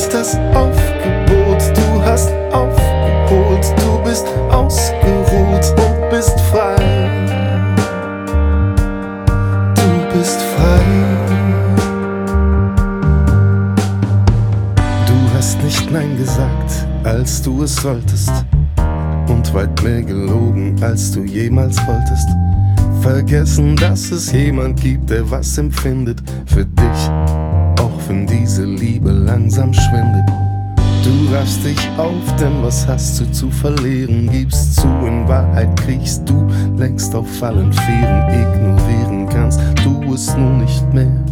bist das Aufgebot, du hast aufgeholt, du bist ausgeruht und bist frei. Du bist frei. Du hast nicht Nein gesagt, als du es solltest, und weit mehr gelogen, als du jemals wolltest. Vergessen, dass es jemand gibt, der was empfindet für dich, auch wenn diese Liebe langsam schwindet. Du raffst dich auf, denn was hast du zu verlieren? Gibst zu, in Wahrheit kriechst du längst auf allen Vieren. Ignorieren kannst du es nun nicht mehr.